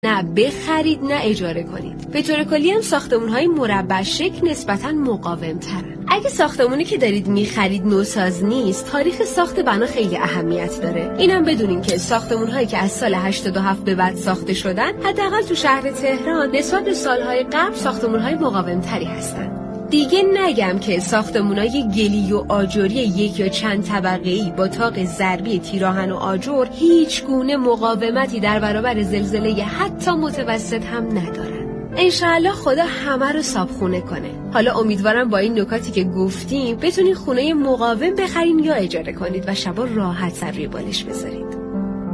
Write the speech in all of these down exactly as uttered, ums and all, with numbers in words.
نه بخرید نه اجاره کنید. به طور کلی هم ساختمان‌های مربع شکل نسبتاً مقاوم‌ترن. اگه ساختمونی که دارید می‌خرید نوساز نیست، تاریخ ساخت بنا خیلی اهمیت داره. اینم بدونین که ساختمان‌هایی که از سال هشتاد و هفت به بعد ساخته شدن، حداقل تو شهر تهران نسبت به سال‌های قبل ساختمان‌های مقاوم‌تری هستن. دیگه نگم که ساختمونای گلی و آجری یک یا چند طبقه‌ای با طاق ضربی تیراهن و آجر هیچ گونه مقاومتی در برابر زلزله حتی متوسط هم ندارن. انشاءالله خدا همه رو صابخونه کنه. حالا امیدوارم با این نکاتی که گفتیم بتونین خونه مقاوم بخرین یا اجاره کنید و شبا راحت سر روی بالش بذارید.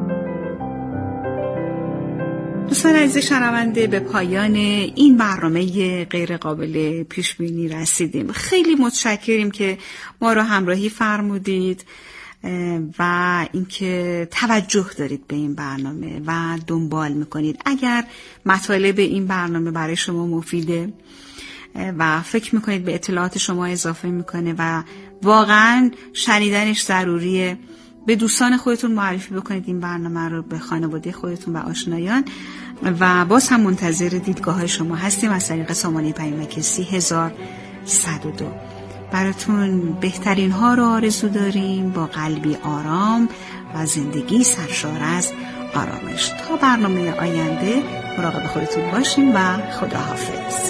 دوستان عزیز شنونده، به پایان این برنامه غیر قابل پیش بینی رسیدیم. خیلی متشکریم که ما رو همراهی فرمودید و اینکه توجه دارید به این برنامه و دنبال میکنید. اگر مطالب این برنامه برای شما مفیده و فکر میکنید به اطلاعات شما اضافه میکنه و واقعا شنیدنش ضروریه، به دوستان خودتون معرفی بکنید این برنامه رو، به خانواده خودتون و آشنایان. و باز هم منتظر دیدگاه های شما هستیم از طریق سامانه پیامک سی هزار صد و دو. براتون بهترین ها رو آرزو داریم، با قلبی آرام و زندگی سرشار از آرامش. تا برنامه آینده مراقب خودتون باشیم و خداحافظ.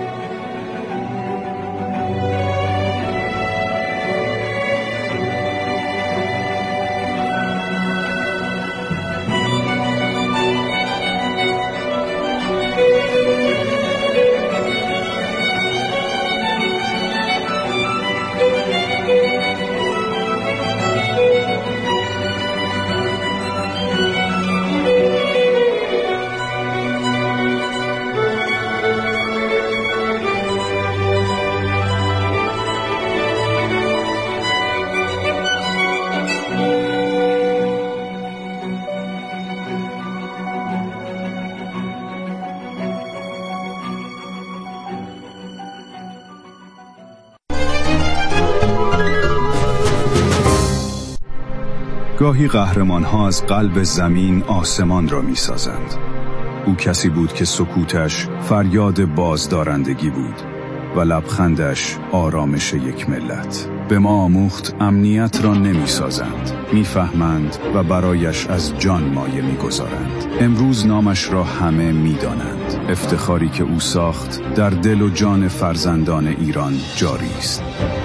گاهی قهرمان‌ها از قلب زمین آسمان را می‌سازند. او کسی بود که سکوتش فریاد بازدارندگی بود و لبخندش آرامش یک ملت. به ما آموخت امنیت را نمی‌سازند، می‌فهمند و برایش از جان مایه می‌گذارند. امروز نامش را همه می‌دانند. افتخاری که او ساخت در دل و جان فرزندان ایران جاری است.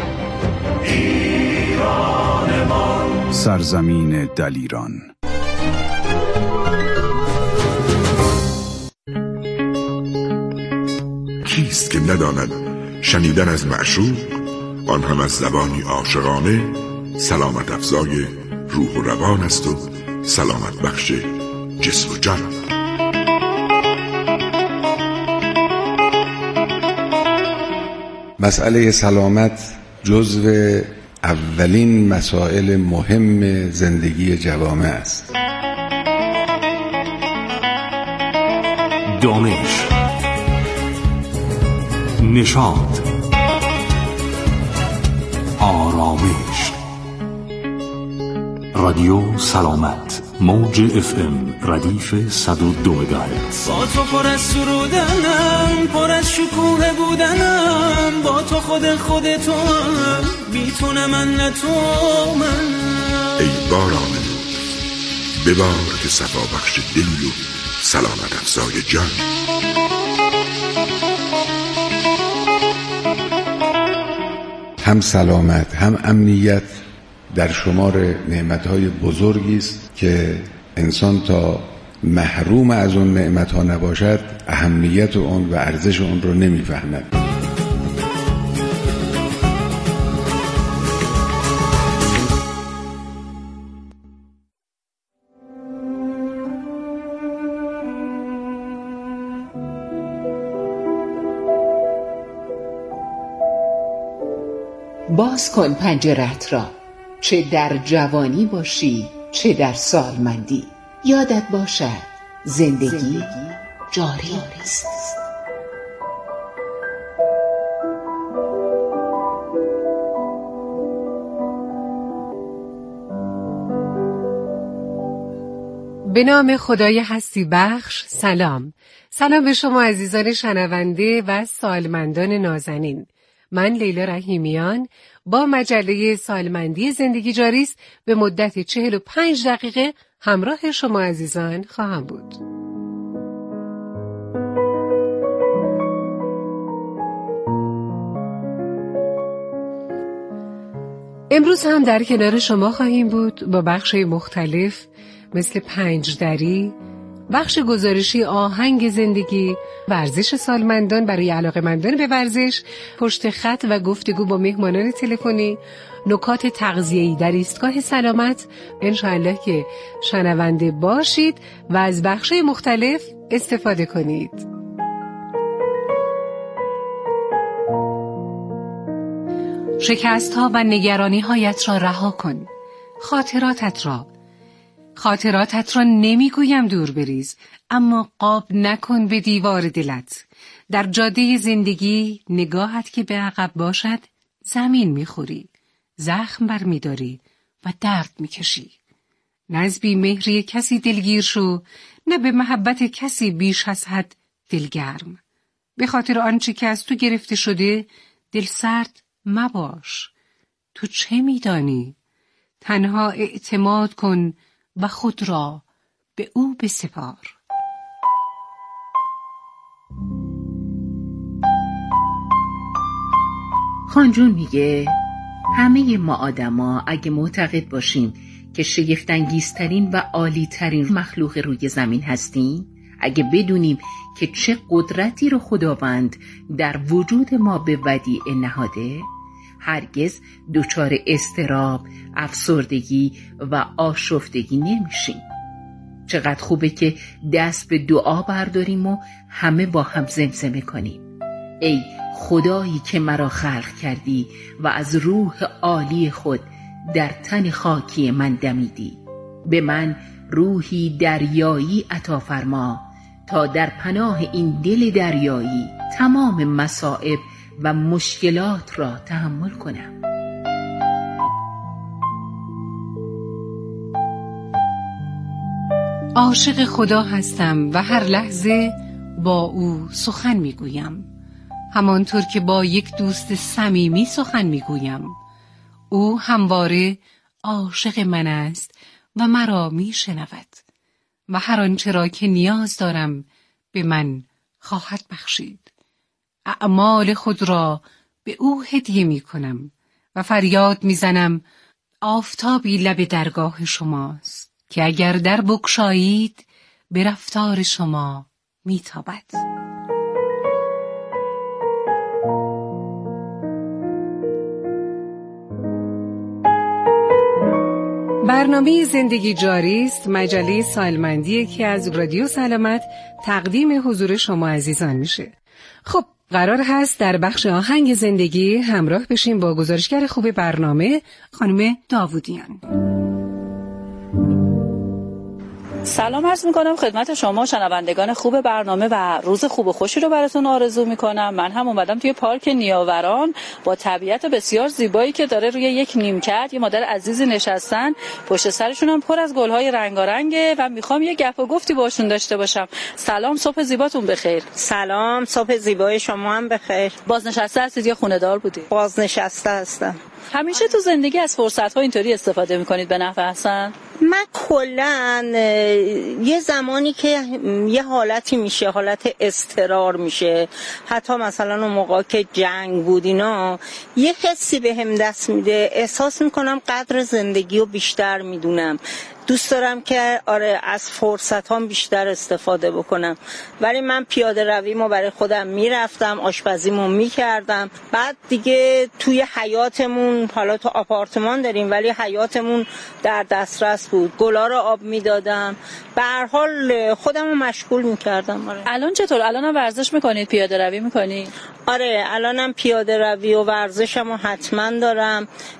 ایران ما، سرزمین دلیران. کیست که نداند شنیدن از معشوق، آن هم از زبانی عاشقانه، سلامت افزای روح و روان است و سلامت بخش جسم و جان. مسئله سلامت جزو اولین مسائل مهم زندگی جوامع است. دانش، نشاط، آرامش. رادیو سلامت، موج اف ام ردیف صد و دو مگاهرتز. با تو پر از سرودنم، پر از شکوه بودنم، با تو خود خودتم، میتونه من نتو من. ای باران ببار که صفا بخش دل و سلامت افزای جان. هم سلامت هم امنیت در شمار نعمتهای بزرگی است که انسان تا محروم از اون نعمتها نباشد اهمیت اون و ارزش اون رو نمیفهمد. باز کن پنجره‌ات را، چه در جوانی باشی چه در سالمندی. یادت باشد زندگی جاری است. به نام خدای هستی بخش. سلام سلام به شما عزیزان شنونده و سالمندان نازنین. من لیلا رحیمیان با مجله سالمندی زندگی جاری است به مدت چهل و پنج دقیقه همراه شما عزیزان خواهم بود. امروز هم در کنار شما خواهیم بود با بخش مختلف مثل پنج دری، بخش گزارشی آهنگ زندگی، ورزش سالمندان برای علاقه‌مندان به ورزش، پشت خط و گفتگو با مهمانان تلفنی، نکات تغذیه‌ای در ایستگاه سلامت. انشاءالله که شنونده باشید و از بخش‌های مختلف استفاده کنید. شکست‌ها و نگرانی‌هایت را رها کن. خاطراتت را خاطراتت را نمیگویم دور بریز، اما قاب نکن به دیوار دلت. در جاده زندگی نگاهت که به عقب باشد زمین میخوری، زخم برمیداری و درد میکشی. نه از بی‌مهری کسی دلگیر شو، نه به محبت کسی بیش از حد دلگرم. به خاطر آنچه که از تو گرفته شده دل سرد مباش. تو چه میدانی؟ تنها اعتماد کن و خود را به او بسپار. خانجون میگه همه ما آدما اگه معتقد باشیم که شگفت‌انگیزترین و عالی‌ترین مخلوق روی زمین هستیم، اگه بدونیم که چه قدرتی رو خداوند در وجود ما به ودیعه نهاده، هرگز دچار اضطراب، افسردگی و آشفتگی نمیشیم. چقدر خوبه که دست به دعا برداریم و همه با هم زمزمه کنیم: ای خدایی که مرا خلق کردی و از روح عالی خود در تن خاکی من دمیدی، به من روحی دریایی عطا فرما تا در پناه این دل دریایی تمام مصائب و مشکلات را تحمل کنم. عاشق خدا هستم و هر لحظه با او سخن میگویم، همانطور که با یک دوست صمیمی سخن میگویم. او همواره عاشق من است و مرا میشنود و هر آنچه را که نیاز دارم به من خواهد بخشید. اعمال خود را به او هدیه می کنم و فریاد می زنم: آفتابی لب درگاه شماست که اگر در بگشایید به رفتار شما می تابد. برنامه زندگی جاری است، مجله سالمندی که از رادیو سلامت تقدیم حضور شما عزیزان میشه. خب قرار هست در بخش آهنگ زندگی همراه بشیم با گزارشگر خوب برنامه خانم داوودیان. سلام عرض میکنم خدمت شما شنوندگان خوب برنامه و روز خوب و خوشی رو براتون آرزو میکنم. من هم اومدم توی پارک نیاوران با طبیعت بسیار زیبایی که داره روی یک نیمکت یه مادر عزیزی نشستن، پشت سرشون هم پر از گل‌های رنگارنگه و میخوام یه گپ و گفتی باشون داشته باشم. سلام، صبح زیباتون بخیر. سلام، صبح زیبای شما هم بخیر. بازنشسته هستید یا خونه دار بودید؟ بازنشسته هستم. همیشه تو زندگی از فرصت‌ها اینطوری استفاده می‌کنید به نفع هستن؟ من کلاً یه زمانی که یه حالتی میشه، حالت اضطرار میشه، حتی مثلا اون موقع که جنگ بود اینا، یه حسی بهم دست میده، احساس میکنم قدر زندگی رو بیشتر میدونم. دوست دارم که آره از فرصتام بیشتر استفاده بکنم. ولی من پیاده رویمو برای خودم میرفتم، آشپزیمو میکردم. بعد دیگه توی حیاتمون، حالا تو آپارتمان داریم ولی حیاتمون در دسترس بود، گلا رو آب میدادم، به هر حال خودمو مشغول میکردم. آره. الان چطور؟ الانم ورزش میکنید؟ پیاده روی میکنید؟ آره الانم پیاده روی و ورزشمو حتما دارم.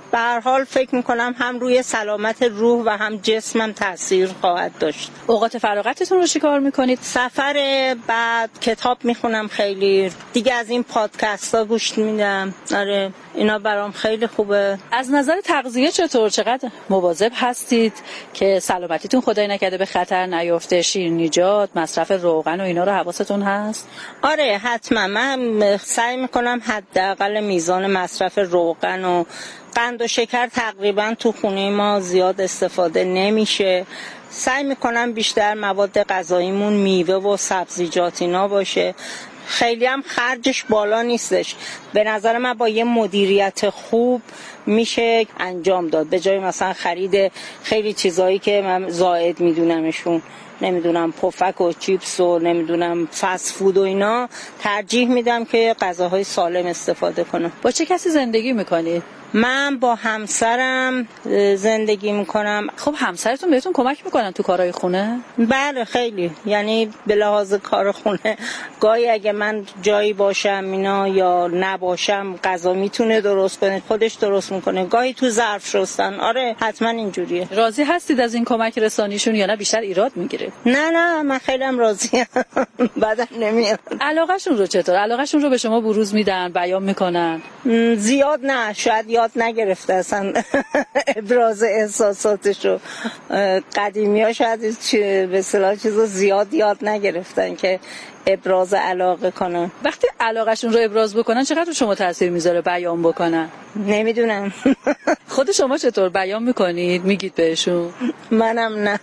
به هر حال فکر میکنم هم روی سلامت روح و هم جسمم تاثیر خواهد داشت. اوقات فراغتتون رو چیکار میکنید؟ سفر، بعد کتاب میخونم خیلی دیگه، از این پادکست ها گوش میدم. آره اینا برام خیلی خوبه. از نظر تغذیه چطور؟ چقدر مواظب هستید که سلامتیتون خدای نکرده به خطر نیفته؟ شیرینیجات، مصرف روغن و اینا رو حواستون هست؟ آره حتما. من سعی میکنم حداقل میزان مصرف روغن و قند و شکر تقریبا تو خونه ما زیاد استفاده نمیشه. سعی میکنم بیشتر مواد غذاییمون میوه و سبزیجات اینا باشه. خیلی هم خرجش بالا نیستش. به نظر من با یه مدیریت خوب میشه انجام داد، به جای مثلا خرید خیلی چیزایی که من زائد میدونمشون، نمیدونم پفک و چیپس و نمیدونم فست فود و اینا، ترجیح میدم که غذاهای سالم استفاده کنم. با چه کسی زندگی میکنید؟ من با همسرم زندگی میکنم. خب همسرتون بهتون کمک میکنن تو کارهای خونه؟ بله خیلی، یعنی به لحاظ کار خونه گاهی اگه من جایی باشم اینا یا نباشم غذا میتونه درست کنه، خودش درست میکنه، گاهی تو ظرف شستن. آره حتما اینجوریه. راضی هستید از این کمک رسانیشون یا نه بیشتر ایراد میگیره؟ نه نه من خیلی هم راضیم. بعدم نمیاد. علاقهشون رو چطور؟ علاقهشون رو به شما بروز میدن، بیان میکنن؟ زیاد نه، شاید یاد نگرفته اصلا ابراز احساساتشو. قدیمی ها شاید به اصطلاح چیزا زیاد یاد نگرفتن که ابراز علاقه کنن. وقتی علاقهشون رو ابراز بکنن چقدر رو شما تاثیر میذاره بیان بکنن؟ نمیدونم. خود شما چطور بیان میکنید؟ میگید بهشون؟ منم نه.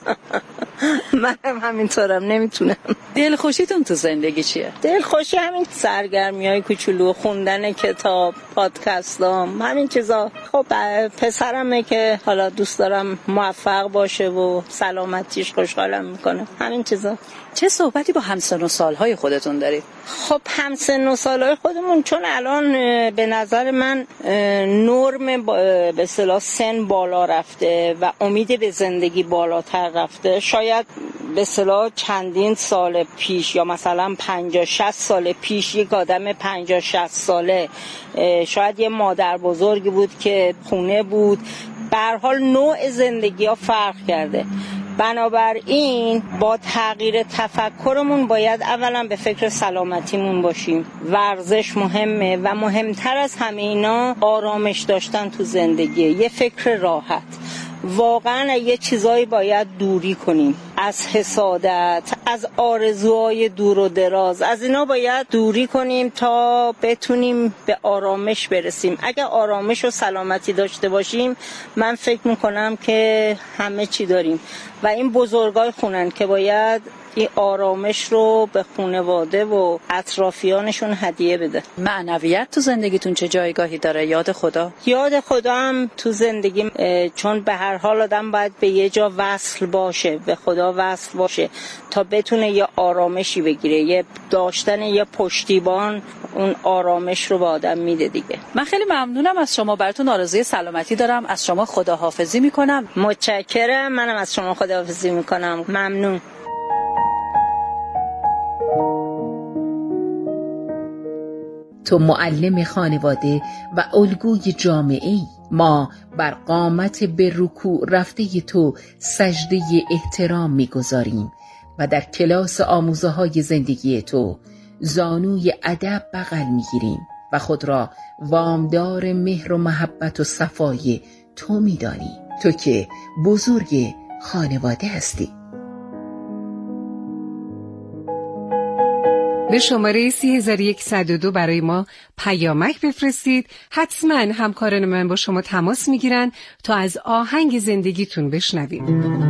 منم همینطورم، نمیتونم. دلخوشیتون تو زندگی چیه؟ دلخوشی همین سرگرمیای کوچولو، خوندن کتاب، پادکستام، همین چیزا. خب پسرمه که حالا دوست دارم موفق باشه و سلامتیش خوشحالم میکنه. همین چیزا. چه صحبتی با همسن و سالهای خودتون دارید؟ خب همسن و سالهای خودمون چون الان به نظر من نرم به اصطلاح سن بالا رفته و امید به زندگی بالاتر رفته، شاید به اصطلاح چندین سال پیش یا مثلا پنجاه شصت سال پیش یک آدم پنجاه شصت ساله شاید یه مادر بزرگی بود که خونه بود. به هر حال نوع زندگی ها فرق کرده. بنابراین با تغییر تفکرمون باید اولا به فکر سلامتیمون باشیم. ورزش مهمه و مهمتر از همه اینا آرامش داشتن تو زندگی، یه فکر راحت. واقعا یه چیزایی باید دوری کنیم، از حسادت، از آرزوهای دور و دراز، از اینا باید دوری کنیم تا بتونیم به آرامش برسیم. اگه آرامش و سلامتی داشته باشیم من فکر میکنم که همه چی داریم و این بزرگای خونن که باید این آرامش رو به خانواده و اطرافیانشون هدیه بده. معنویت تو زندگیتون چه جایگاهی داره؟ یاد خدا؟ یاد خدا هم تو زندگیم، چون به هر حال آدم باید به یه جا وصل باشه، به خدا وصل باشه تا بتونه یه آرامشی بگیره. یه داشتن یه پشتیبان اون آرامش رو به آدم میده دیگه. من خیلی ممنونم از شما، براتون آرزوی سلامتی دارم. از شما خداحافظی میکنم. متشکرم. منم از شما خداحافظی میکنم. ممنون. تو معلم خانواده و الگوی جامعه‌ای. ما بر قامت به رکوع رفته تو سجده احترام می‌گذاریم و در کلاس آموزه های زندگی تو زانوی ادب بغل می‌گیریم و خود را وامدار مهر و محبت و صفای تو می‌دانیم. تو که بزرگ خانواده هستی. به شماره سه هزار و صد و دو برای ما پیامک بفرستید. حتما همکاران من با شما تماس میگیرن تا از آهنگ زندگیتون بشنویم.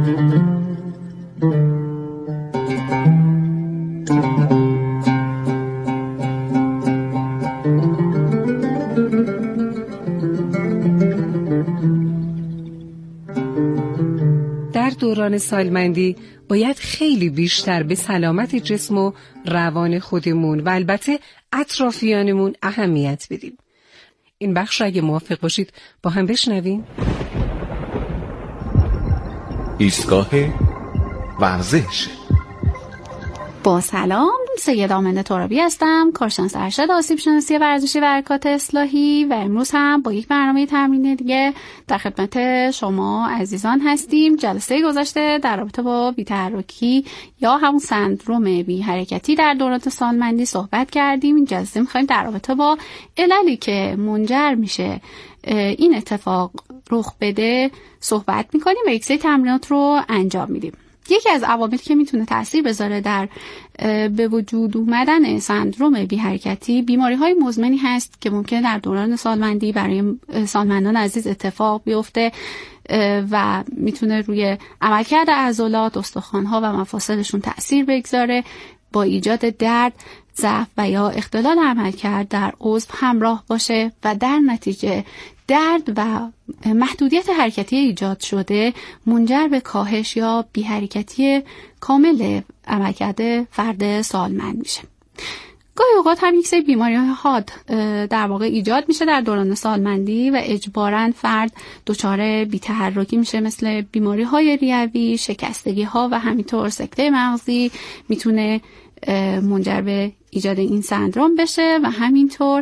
در دوران سالمندی باید خیلی بیشتر به سلامت جسم و روان خودمون و البته اطرافیانمون اهمیت بدیم. این بخش اگه موافق باشید با هم بشنویم. ایستگاه ورزش. با سلام، سید آمنه ترابی هستم، کارشناس ارشد آسیب شناسی ورزشی و حرکات اصلاحی و امروز هم با یک برنامه تمرینی دیگه در خدمت شما عزیزان هستیم. جلسه گذشته در رابطه با بی‌تحرکی یا همون سندروم بی‌حرکتی در دوران سالمندی صحبت کردیم. این جلسه می‌خوایم در رابطه با عللی که منجر میشه این اتفاق رخ بده صحبت می‌کنیم و یک سری تمرینات رو انجام میدیم. یکی از عواملی که میتونه تأثیر بذاره در به وجود اومدن سندروم بی‌حرکتی بیماری‌های مزمنی هست که ممکنه در دوران سالمندی برای سالمندان عزیز اتفاق بیفته و میتونه روی عملکرد عضلات، استخوان‌ها و مفاصلشون تأثیر بگذاره، با ایجاد درد، ضعف و یا اختلال عملکرد در عضو همراه باشه و در نتیجه درد و محدودیت حرکتی ایجاد شده منجر به کاهش یا بی‌حرکتی کامل عملکرد فرد سالمند میشه. گاهی اوقات هم یک سری بیماری‌های حاد در واقع ایجاد میشه در دوران سالمندی و اجباراً فرد دچار بی‌تحرکی میشه، مثل بیماری‌های ریوی، شکستگی‌ها و همینطور سکته مغزی میتونه منجر به ایجاد این سندروم بشه و همینطور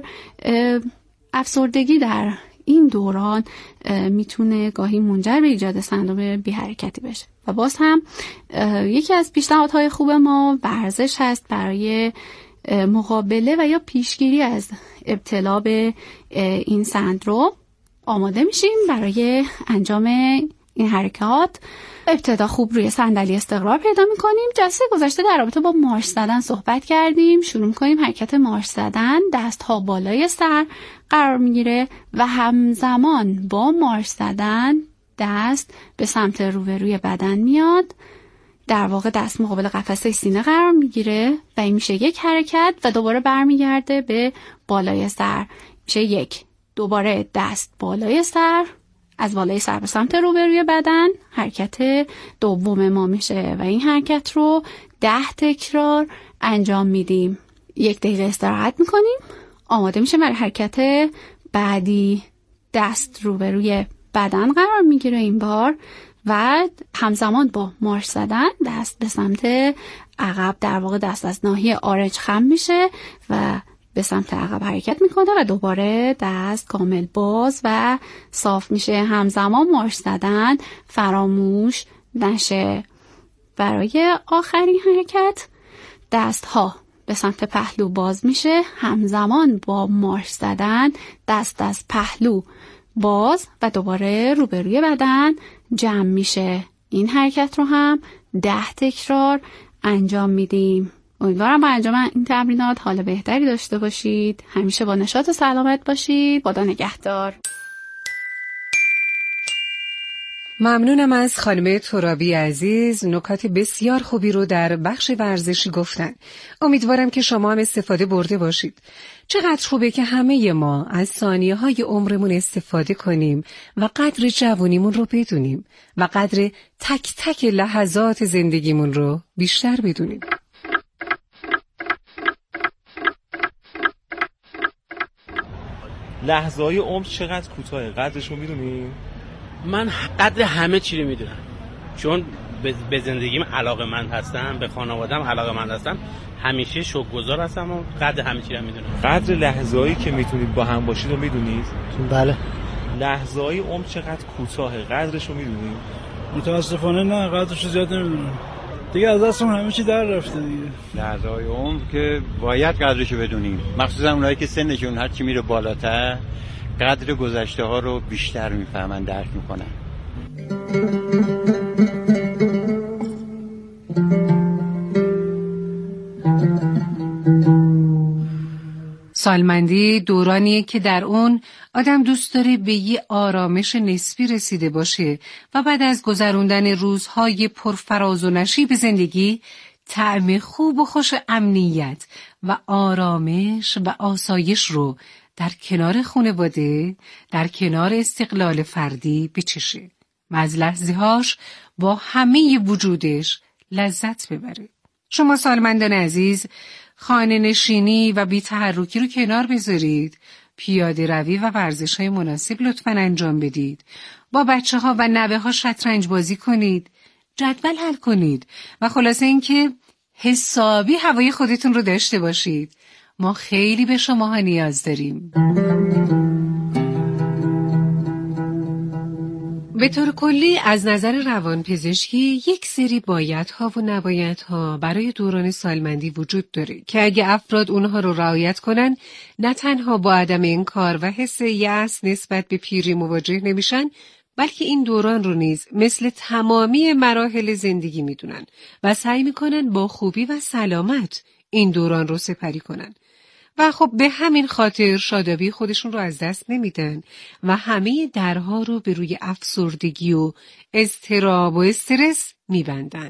افسردگی در این دوران میتونه گاهی منجر به ایجاد سندروم بی‌حرکتی بشه. و باز هم یکی از پیشنهادهای خوب ما ورزش هست برای مقابله و یا پیشگیری از ابتلا به این سندروم. آماده میشیم برای انجام این حرکات. ابتدا خوب روی صندلی استقرار پیدا میکنیم. جلسه گذشته در رابطه با مارش زدن صحبت کردیم. شروع میکنیم حرکت مارش زدن. دست ها بالای سر قرار میگیره و همزمان با مارش زدن دست به سمت روبروی بدن میاد. در واقع دست مقابل قفسه سینه قرار میگیره و این میشه یک حرکت و دوباره برمیگرده به بالای سر. میشه یک. دوباره دست بالای سر، از بالای سر به سمت روبروی بدن. حرکت دوم ما میشه و این حرکت رو ده تکرار انجام میدیم. یک دقیقه استراحت میکنیم. آماده میشه برای حرکت بعدی. دست روبروی بدن قرار میگیره این بار و همزمان با مارش زدن دست به سمت عقب، در واقع دست از ناحیه آرنج خم میشه و به سمت عقب حرکت میکنه و دوباره دست کامل باز و صاف میشه. همزمان مارش زدن فراموش نشه. برای آخرین حرکت دست ها به سمت پهلو باز میشه. همزمان با مارش زدن دست از پهلو باز و دوباره روبروی بدن جمع میشه. این حرکت رو هم ده تکرار انجام میدیم. امیدوارم با انجام این تمرینات حال بهتری داشته باشید. همیشه با نشاط و سلامت باشید. خدا نگهدار. ممنونم از خانم ترابی عزیز. نکات بسیار خوبی رو در بخش ورزشی گفتن. امیدوارم که شما هم استفاده برده باشید. چقدر خوبه که همه ما از ثانیه های عمرمون استفاده کنیم و قدر جوانیمون رو بدونیم و قدر تک تک لحظات زندگیمون رو بیشتر بدونیم. لحظه های عمر چقدر کوتاهه، قدرش رو میدونی؟ من قدر همه چی رو میدونم، چون به زندگیم علاقه‌مند هستم، به خانواده‌ام علاقه‌مند هستم، همیشه شکرگزار هستم و قدر همه چی رو میدونم. قدر لحظه هایی که میتونید با هم باشید رو میدونید؟ بله. لحظه های عمر چقدر کوتاهه، قدرش رو میدونید؟ متاسفانه نه، قدرش رو زیاد نمیدونم. دیگه از دستمون همه چی در رفته دیگه. لحظه های عمر که باید قدرش رو بدونیم، مخصوصا اونایی که سنشون هر چی میره بالاتر قدر گذشته ها رو بیشتر میفهمن، درک میکنن. سالمندی دورانیه که در اون آدم دوست داره به یه آرامش نسبی رسیده باشه و بعد از گذروندن روزهای پرفراز و نشیب زندگی طعم خوب و خوش امنیت و آرامش و آسایش رو در کنار خانواده، در کنار استقلال فردی بچشه و از لحظه‌هاش با همه وجودش لذت ببره. شما سالمندان عزیز، خانه نشینی و بی تحرکی رو کنار بذارید، پیاده روی و ورزش های مناسب لطفاً انجام بدید، با بچه ها و نوه ها شطرنج بازی کنید، جدول حل کنید و خلاصه این که حسابی هوای خودتون رو داشته باشید. ما خیلی به شماها نیاز داریم. به طور کلی از نظر روانپزشکی یک سری بایدها و نبایدها برای دوران سالمندی وجود داره که اگه افراد اونها رو رعایت کنن نه تنها با عدم انکار و حس یأس نسبت به پیری مواجه نمیشن، بلکه این دوران رو نیز مثل تمامی مراحل زندگی میدونن و سعی میکنن با خوبی و سلامت این دوران رو سپری کنن. و خب به همین خاطر شادابی خودشون رو از دست نمیدن و همه درها رو به روی افسردگی و اضطراب و استرس میبندن.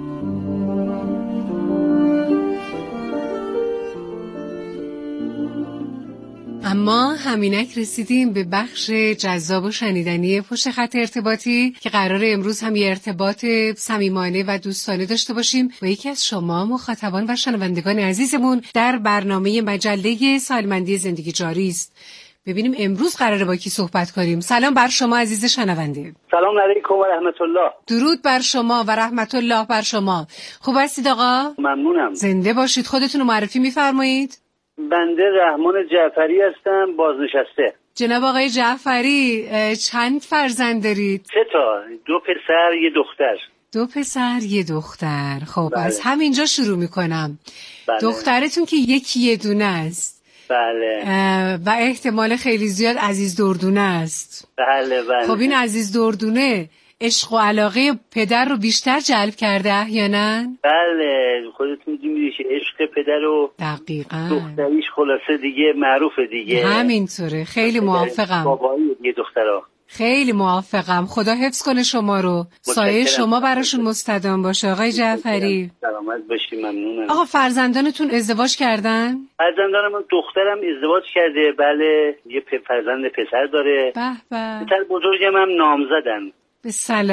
اما همینک رسیدیم به بخش جذاب و شنیدنی پشت خط ارتباطی که قراره امروز هم یه ارتباط صمیمانه و دوستانه داشته باشیم با یکی از شما مخاطبان و شنوندگان عزیزمون در برنامه مجله سالمندی زندگی جاری است. ببینیم امروز قراره با کی صحبت کنیم. سلام بر شما عزیز شنونده. سلام علیکم و رحمت الله. درود بر شما و رحمت الله بر شما. خوب هستید آقا؟ ممنونم. زنده باشید. خودتون رو معرفی می‌فرمایید؟ بنده رحمان جعفری هستم، بازنشسته. جناب آقای جعفری چند فرزند دارید؟ سه تا، دو پسر یه دختر. دو پسر یه دختر. خب بله. از همینجا شروع میکنم. بله. دخترتون که یکی یه دونه است. بله. و احتمال خیلی زیاد عزیز دردونه است. بله بله. خب این عزیز دردونه عشق و علاقه پدر رو بیشتر جلب کرده احیانا؟ بله خودت میدونی که عشق پدر و دقیقاً دختریش خلاصه دیگه معروفه دیگه. همینطوره. خیلی موافقم. بابایی دیگه دخترها. خیلی موافقم. خدا حفظ کنه شما رو. سایه شما براشون مستدام باشه آقای جعفری. سلامت باشی. ممنونم. آقا فرزندانتون ازدواج کردن؟ فرزندانم دخترم ازدواج کرده. بله یه فرزند پسر داره. به به. پسر بزرگم هم نامزدن. به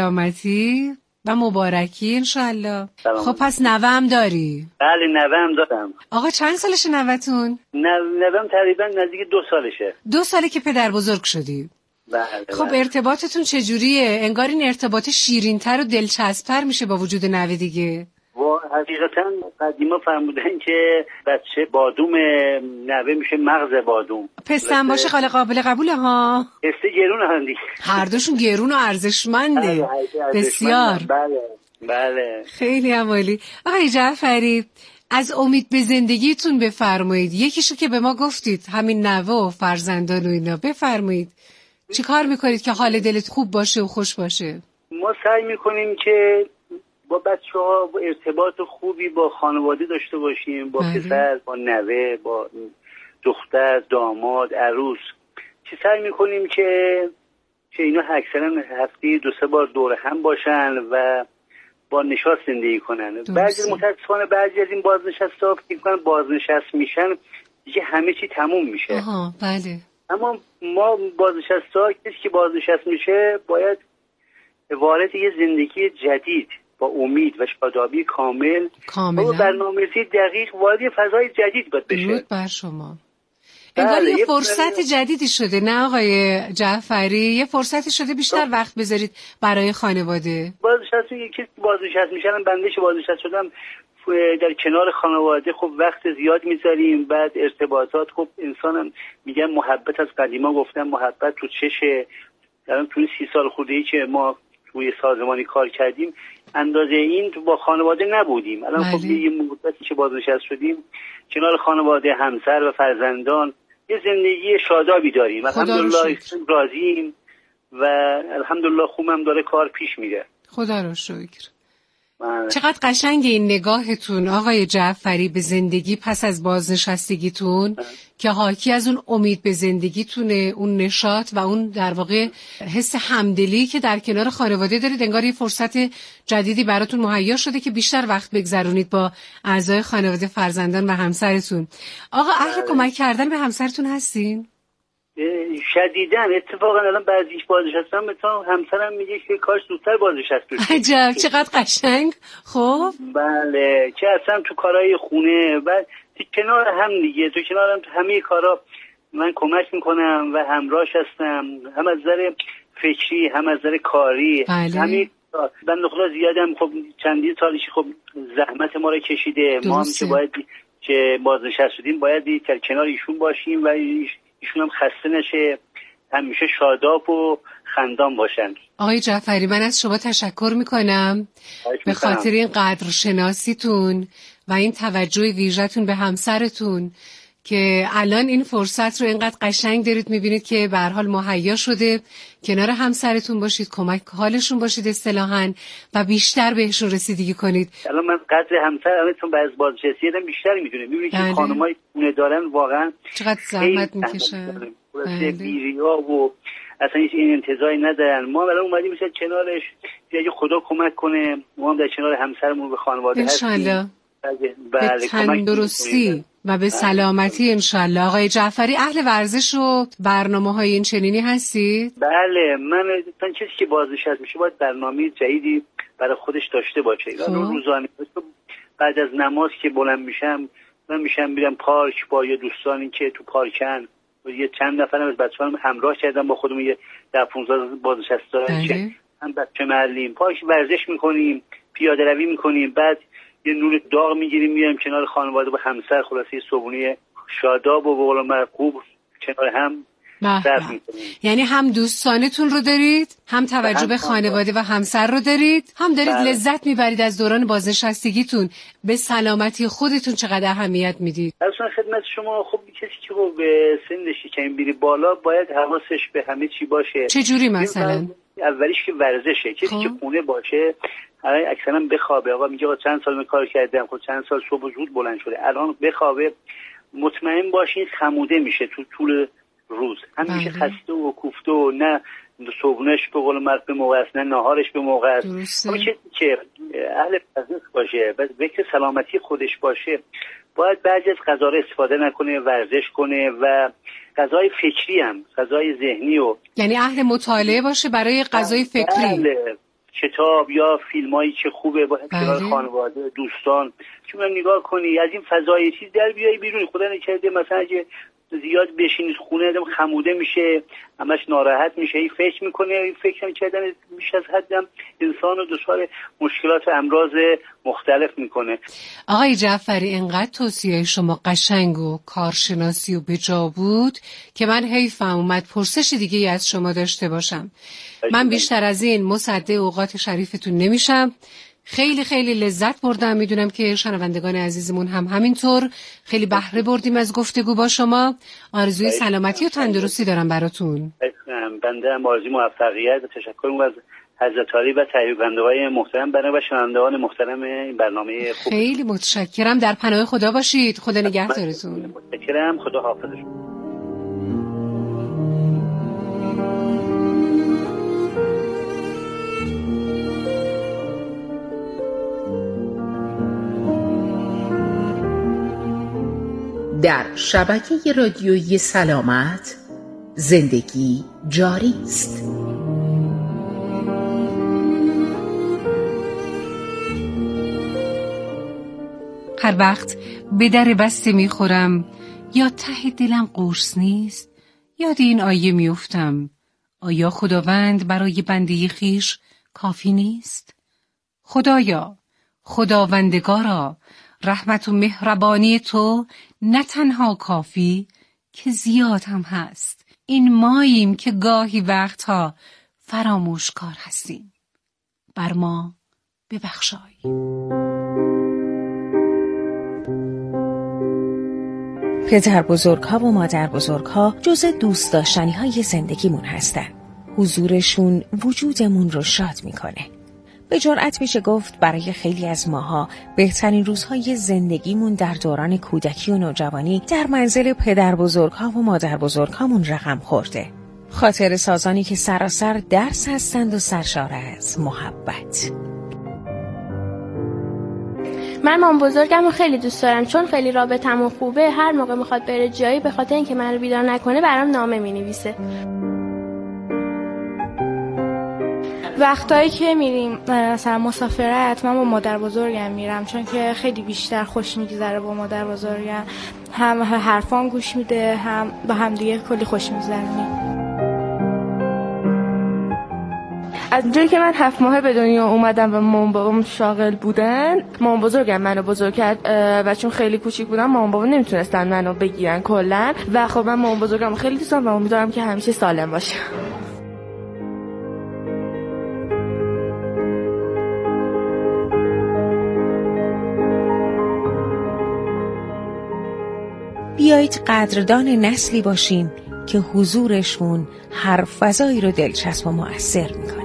سلامتی و مبارکی انشالله. خب پس نوه هم داری؟ بله نوه هم دارم. آقا چند سالشه نوه‌تون؟ نوه هم تقریبا نزدیک دو سالشه. دو ساله که پدر بزرگ شدی؟ بله. خب بله. ارتباطتون چجوریه؟ انگار این ارتباط شیرین‌تر و دلچسب‌تر میشه با وجود نوه دیگه. و حقیقتا قدیما فرمودن که بچه بادوم نوه میشه مغز بادوم. پستن باشه خاله قابل قبوله ها. پسته گرون هم دیگه. هر دوشون گرون و ارزشمنده. بسیار. بله بله. خیلی عالی. آقای جعفری از امید به زندگیتون بفرمایید. یکیشو که به ما گفتید همین نوه و فرزندان و اینا. بفرمایید چی کار میکنید که حال دلت خوب باشه و خوش باشه؟ ما سعی میکنیم که با بچه ها با ارتباط خوبی با خانواده داشته باشیم، با بله. پسر، با نوه، با دختر، داماد، عروس. چی سعی میکنیم که که اینا اکثرا هفته دو سه بار دور هم باشن و با نشاط زندگی کنن. بعضی متاسفانه بعضی از این بازنشسته فکر کنن بازنشست میشن دیگه همه چی تموم میشه. آها بله. اما ما بازنشسته ها کسی که بازنشست میشه باید وارد یه زندگی جدید با امید و شادابی کامل کاملا با برنامه‌ریزی دقیق وارد یه فضای جدید باید بشه. درود بر شما. انگار یه فرصت جدیدی شده نه آقای جعفری؟ یه فرصتی شده بیشتر وقت بذارید برای خانواده. بازنشسته یکی بازنشست میشن، بندش بازنشست شدم در کنار خانواده خب وقت زیاد میذاریم. بعد ارتباطات خب انسانم میگن محبت از قدیما گفتن محبت تو چشه. الان تو سی سال خورده‌ای که ما توی سازمانی کار کردیم اندازه این با خانواده نبودیم. الان خب یه مدتی که بازنشست شدیم کنار خانواده، همسر و فرزندان یه زندگی شادابی داریم. الحمدلله راضییم و الحمدلله خوبم داره کار پیش میره. خدا رو شکر. چقدر قشنگ این نگاهتون آقای جعفری به زندگی پس از بازنشستگیتون که حاکی از اون امید به زندگیتونه، اون نشاط و اون در واقع حس همدلی که در کنار خانواده دارید. انگار یه فرصت جدیدی براتون مهیا شده که بیشتر وقت بگذرونید با اعضای خانواده، فرزندان و همسرتون. آقا اهل کمک کردن به همسرتون هستین؟ شدیدن. اتفاقا الان بعضیش بازنشستم مثلا همسرم میگه که کاش زودتر بازنشست بشی. عجب چقدر قشنگ. خب بله که اصلا تو کارهای خونه و تو کنار هم دیگه تو کنارم تو همه کارا من کمک میکنم و همراهش هستم، هم از نظر فکری هم از نظر کاری. بله. همین بنده خدا زیادم خب چندین سالش خب زحمت ما رو کشیده. ما هم که باید که بازنشسته شدیم باید در کنار ایشون باشیم و ایشون هم خسته نشه، همیشه شاداب و خندان باشن. آقای جعفری من از شما تشکر میکنم به خاطر این قدرشناسیتون و این توجه ویژه‌تون به همسرتون که الان این فرصت رو اینقدر قشنگ دارید میبینید که به هر حال مهیا شده کنار همسرتون باشید، کمک حالشون باشید اصطلاحاً و بیشتر بهشون رسیدگی کنید. الان من قدر همسرم چون بعضی بازنشسته آدم بیشتر میدونه، میبینید که خانمای خونه دارن واقعا چقدر زحمت میکشن، بله بیریا و اصلا هیچ این انتظاری ندارن. ما الان اومدیم مثلا کنارش اگه خدا کمک کنه ما هم در کنار همسرمون به خانواده هستیم انشالله به تندرستی و به سلامتی انشالله. آقای جعفری اهل ورزش و برنامه های این چنینی هستید؟ بله من من چیزی که بازنشسته میشه باید برنامه جدیدی برای خودش داشته باشه. من روزانه بعد از نماز که بلند میشم من میشم میرم پارک با یه دوستانی که تو پارکن یه چند نفرم از بچه‌ها همراه کردم با خودمون یه ده پانزده بازنشسته دارن که هم بچه محلیم پارک ورزش میکنیم، پیاده روی میکنیم، بعد یه نون داغ میگیریم میایم کنار خانواده با همسر خلاصه صبحونه شاداب و به قول معروف کنار هم صرف میکنیم. یعنی هم دوستانتون رو دارید، هم توجه به خانواده و همسر رو دارید، هم دارید بله. لذت میبرید از دوران بازنشستگیتون. به سلامتی خودتون چقدر اهمیت میدید؟ اصلا خدمت شما خب کسی که به سنش که میری بالا باید حواسش به همه چی باشه. چه جوری مثلا؟ اولیش که ورزشه، کسی که خونه باشه اکثرا بخوابه. آقا میگه چند سال من کار کردم، خب چند سال صبح زود بلند شده، الان بخوابه، مطمئن باشین خموده میشه تو طول روز، هم میشه خسته و کوفته و نه صبحونش به قول مرد به موقع است نه ناهارش به موقع است. اما کسی که اهل ورزش باشه و فکر سلامتی خودش باشه باید بعضی از غذا رو استفاده نکنه، ورزش کنه و غذای فکری هم غذای ذهنی و یعنی اهل مطالعه باشه برای غذای فکری. بله. کتاب یا فیلمایی که خوبه با کنار خانواده دوستان چون نگاه کنی از این فضای چیز در بیای بیرون. خدا نکرده مثلا اگه زیاد بشینید خونه آدم خموده میشه، همش ناراحت میشه، این فکر میکنه، این فکر کردن بیش از حدم انسان رو دچار مشکلات و امراض مختلف میکنه. آقای جعفری اینقدر توصیه شما قشنگ و کارشناسی و بجا بود که من حیفم اومد پرسش دیگه از شما داشته باشم. من بیشتر از این مصدق اوقات شریفتون نمیشم. خیلی خیلی لذت بردم، میدونم که شنوندگان عزیزمون هم همینطور. خیلی بهره بردیم از گفتگو با شما. آرزوی سلامتی و تندرستی دارم براتون. بنده هم آرزوی موفقیت و تشکر از حضرت عالی و تهیه کننده‌های محترم برای و شنوندگان محترم این برنامه خوب. خیلی متشکرم. در پناه خدا باشید. خدا نگهدارتون. متشکرم. خدا حافظتون. در شبکه رادیویی سلامت زندگی جاری است. هر وقت به در بسته میخورم یا ته دلم قرص نیست یاد این آیه میافتم: آیا خداوند برای بنده خویش کافی نیست؟ خدایا، خداوندگارا، رحمت و مهربانی تو نه تنها کافی که زیاد هم هست. این ماییم که گاهی وقتها فراموشکار هستیم. بر ما ببخشای. پدر بزرگ‌ها و مادر بزرگ‌ها جزء دوست داشتنی های زندگیمون هستن. حضورشون وجودمون رو شاد میکنه. به جرئت میشه گفت برای خیلی از ماها بهترین روزهای زندگیمون در دوران کودکی و نوجوانی در منزل پدر بزرگ‌ها و مادر بزرگ‌هامون رقم خورده. خاطر سازانی که سراسر درس هستند و سرشار از محبت. من مام بزرگم رو خیلی دوست دارم چون خیلی رابطمون خوبه. هر موقع میخواد بره جایی به خاطر اینکه من رو بیدار نکنه برام نامه مینویسه. وقتایی که میریم مثلا مسافرت من با مادر بزرگم میرم چون که خیلی بیشتر خوش میگذره با مادر بزرگم. هم حرفام گوش میده هم با هم دیگه کلی خوش میگذرونیم. از اونجایی که من هفت ماه به دنیا اومدم و مامان بابام شاغل بودن، مامان بزرگم منو بزرگ کرد و چون خیلی کوچیک بودم مامان بابا نمیتونستن منو بگیرن کلا و خب من مامان بزرگم خیلی دوست دارم و امیدوارم که همیشه سالم باشه. بیایید قدردان نسلی باشیم که حضورشون هر فضایی رو دلچسب و مؤثر میکنه.